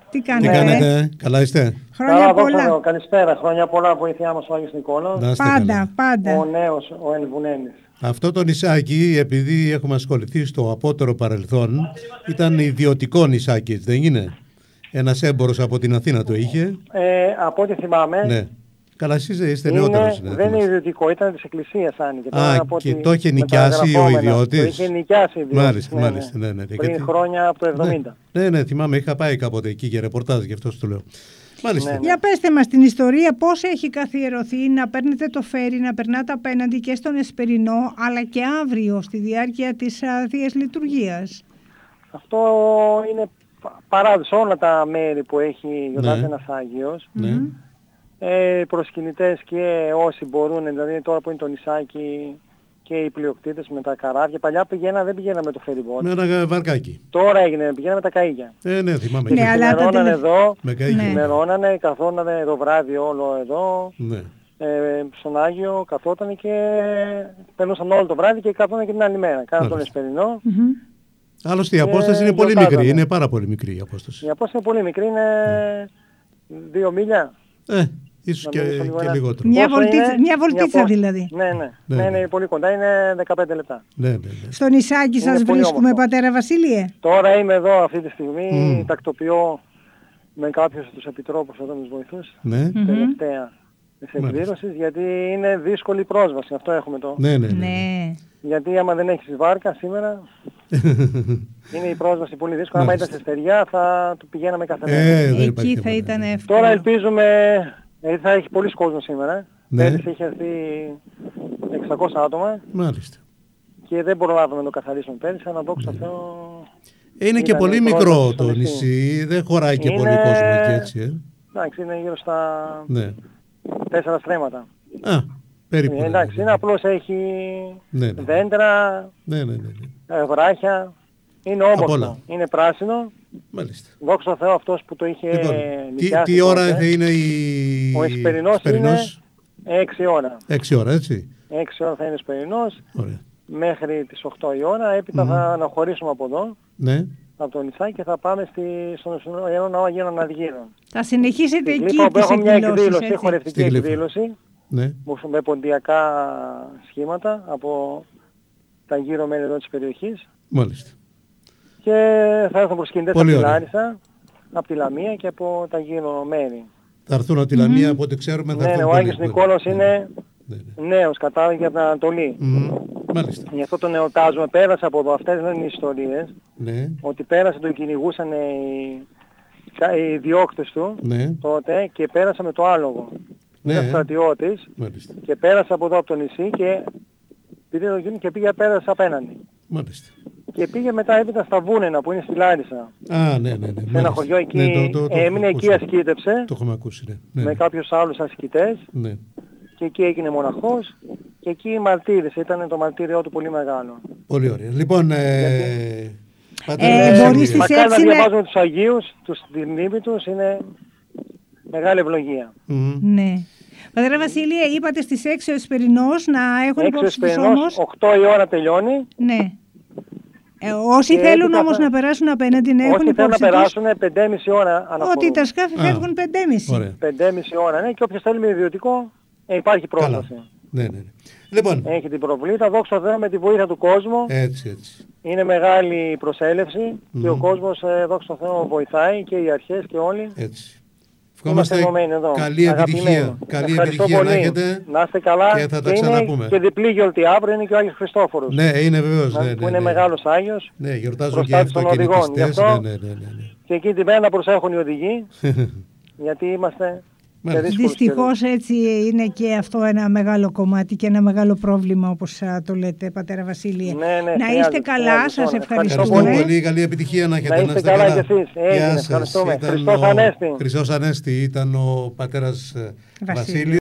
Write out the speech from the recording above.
Τι Τι κάνετε? κάνετε, καλά είστε? Χρόνια πολλά. Καλησπέρα, χρόνια πολλά, βοηθειά μας ο Άγιος Νικόλαος. Να είστε Πάντα, καλά. πάντα. Ο νέος, ο Ελβουνένης. Αυτό το νησάκι, επειδή έχουμε ασχοληθεί στο απότερο παρελθόν, ήταν ιδιωτικό νησάκι, έτσι δεν είναι? Ένας έμπορος από την Αθήνα το είχε. Από ό,τι θυμάμαι, Ναι. Καλά, εσείς είστε νεότερος. δεν είναι ιδιωτικό, ήταν της Εκκλησίας άνοιγε. Και το είχε νοικιάσει ο ιδιώτης. Το είχε νοικιάσει ο ιδιώτης. Μάλιστα. Ναι. Πριν χρόνια από το 70. Ναι, θυμάμαι, είχα πάει κάποτε εκεί για ρεπορτάζ, γι' αυτό σου το λέω. Μάλιστα. Ναι. Για πέστε μας την ιστορία, πώς έχει καθιερωθεί να παίρνετε το φέρι, να περνάτε απέναντι και στον Εσπερινό, αλλά και αύριο στη διάρκεια της Θείας Λειτουργίας. Αυτό είναι παράδοση όλα τα μέρη που έχει γιορτάζει ένας Άγιος. Ναι. Προσκυνητές και όσοι μπορούν, δηλαδή τώρα που είναι το νησάκι και οι πλειοκτήτες με τα καράβια. Παλιά δεν πηγαίναμε με το φεριμπότ. Με ένα βαρκάκι. Τώρα πηγαίναμε με τα καΐκια. Ναι, θυμάμαι. Ναι, αλλά Ξημερώνανε εδώ, Με καΐκια. ξημερώνανε, καθόνανε το βράδυ όλο εδώ, Ναι. στον Άγιο καθότανε και περνούσαν όλο το βράδυ και καθόνανε και την άλλη μέρα. Κάνανε τον Εσπερινό. Άλλωστε η απόσταση είναι πολύ γιορτάζαμε. μικρή, είναι πάρα πολύ μικρή η απόσταση. Η απόσταση είναι πολύ μικρή, είναι 2 μίλια. Ίσως και Νομίζω λίγο λιγότερο. Μια Πόσο είναι? βολτίτσα δηλαδή. Ναι, είναι πολύ κοντά, είναι 15 λεπτά. Ναι. Στο νησάκι σας πολύ βρίσκουμε, όμορφο. πατέρα Βασίλειε. Τώρα είμαι εδώ αυτή τη στιγμή, τακτοποιώ με κάποιους από τους επιτρόπους εδώ με τους βοηθούς, Ναι. τελευταία της εκδήλωσης, γιατί είναι δύσκολη η πρόσβαση, αυτό έχουμε το. Ναι. Ναι. Γιατί άμα δεν έχεις βάρκα σήμερα, είναι η πρόσβαση πολύ δύσκολη. Άμα ήταν σε στεριά θα του πηγαίναμε κάθε μέρα. δεν υπάρχει Εκεί θα τίποτα. ήταν εύκολο. Τώρα ελπίζουμε, γιατί θα έχει πολλοί κόσμο σήμερα. Ναι. Πέρυσι είχε έρθει 600 άτομα Μάλιστα. και δεν μπορούμε να το καθαρίσουμε πέρυσι, αλλά δόξα τω Θεώ. Είναι και Ήταν πολύ η μικρό πρόσβαση το στο νησί, δεν χωράει και πολύ Είναι- κόσμο εκεί, έτσι. Εντάξει, είναι γύρω στα Ναι. 4 στρέμματα. Περίπου. Εντάξει, είναι απλώς έχει Ναι. δέντρα, Ναι. βράχια. Είναι Απ' όλα. όμορφο, είναι πράσινο. Μάλιστα. Δόξα τω Θεώ αυτός που το είχε Λοιπόν, νοικιάσει τι ώρα τότε, θα είναι Ο Εσπερινός είναι 6 ώρα. 6 ώρα, έτσι. 6 ώρα θα είναι ο Εσπερινός, Ωραία. μέχρι τις 8 η ώρα. Έπειτα θα αναχωρήσουμε από εδώ, Ναι. από το νησάκι και θα πάμε στον Ιερό Ναό Αγίων Αργύρων. Θα συνεχίσετε εκεί Λοιπόν, τις έχω μια εκδηλώσεις, εκδήλωση, έτσι. χορευτική Στη Γλύφα. εκδήλωση, Ναι. με ποντιακά σχήματα από τα γύρω μέρη εδώ της περιοχής. Μάλιστα. Και θα έρθουν προσκυνητές από Πολύ τη ωραία. Λάρισα, από τη Λαμία και από τα γύρω μέρη. Θα έρθουν από τη Λαμία, από ό,τι ξέρουμε. Θα Ναι, έρθουν ο πολλοί. Άγιος Νικόλαος είναι νέος, κατάγεται από την Ανατολή. Μάλιστα. Γι' αυτό τον εορτάζουμε. Πέρασε από εδώ. Αυτές δεν είναι ιστορίες. Ναι. Ότι πέρασε, τον κυνηγούσαν οι διώκτες του Ναι. τότε και πέρασε με το άλογο. Ναι. Είναι στρατιώτης Μάλιστα. και πέρασε από εδώ από το νησί και πήρε το κυνήγι και πήγε πέρασε απέναντι. Μάλιστα. Και πήγε μετά έπειτα στα Βούνενα που είναι στη Λάρισα. Ναι. Σε ένα χωριό εκεί, Ναι, έμεινε εκεί, ασκήτευσε Το έχουμε ακούσει, ναι. με κάποιους άλλους ασκητές Ναι. και εκεί έγινε μοναχός και εκεί μαρτύρησε. Ήταν το μαρτύριό του πολύ μεγάλο. Πολύ ωραία. Λοιπόν, μπορείς Βασίλη, στις Μακάρι να 6 να- διαβάζουμε τους Αγίους, τη μνήμη τους, είναι μεγάλη ευλογία. Ναι. Πατέρα Βασίλειε, είπατε στις 6 ο Εσπερινός να έχουν 6 υπόψη τους Εσπερινός, όμως. 8 η ώρα τελειώνει. Ναι. Όσοι Και θέλουν έπειτα όμως θα- να περάσουν απέναντι να έχουν Όσοι θέλουν να υπόψη τους περάσουν 5,5 ώρα αναχωρούν. ότι τα σκάφη φεύγουν 5,5. Ωραία. 5,5 ώρα, ναι, και όποιος θέλει με ιδιωτικό, υπάρχει Καλά. πρόσβαση. Ναι. Λοιπόν, Έχει την προβλήτα, δόξα τω Θεώ με τη βοήθεια του κόσμου. έτσι. Είναι μεγάλη η προσέλευση και ο κόσμος, δόξα τω Θεώ, βοηθάει και οι αρχές και όλοι. Έτσι. Είμαστε Ευχόμαστε ενωμένοι εδώ. καλή επιτυχία. Αγαπημένοι. Καλή Ευχαριστώ επιτυχία να πολύ. έχετε. Να είστε καλά. και θα τα είναι ξαναπούμε. και διπλή γιορτή. Αύριο είναι και ο Άγιος Χριστόφορος. Ναι, είναι βεβαίως. Που είναι μεγάλος Άγιος. Ναι, γιορτάζουν και προστάτης των οδηγών. Γι' αυτοκινητιστές. αυτό Ναι. και εκεί την μέρα να προσέχουν οι οδηγοί. Γιατί είμαστε σε Μάλιστα. δύσκολους καιρούς. Δυστυχώς έτσι είναι και αυτό ένα μεγάλο κομμάτι και ένα μεγάλο πρόβλημα όπως το λέτε, Πατέρα Βασίλειε. Ναι, Να είστε χρειάζεται, καλά, χρειάζεται σας τώρα. ευχαριστούμε. Ευχαριστώ πολύ. Καλή επιτυχία να έχετε. Να είστε καλά κι εσείς. Έγινε, Γεια σας. ευχαριστούμε. Ήταν Χριστός ο- Ανέστη. Χριστός Ανέστη ήταν ο πατέρας Βασίλειος. Βασίλειος.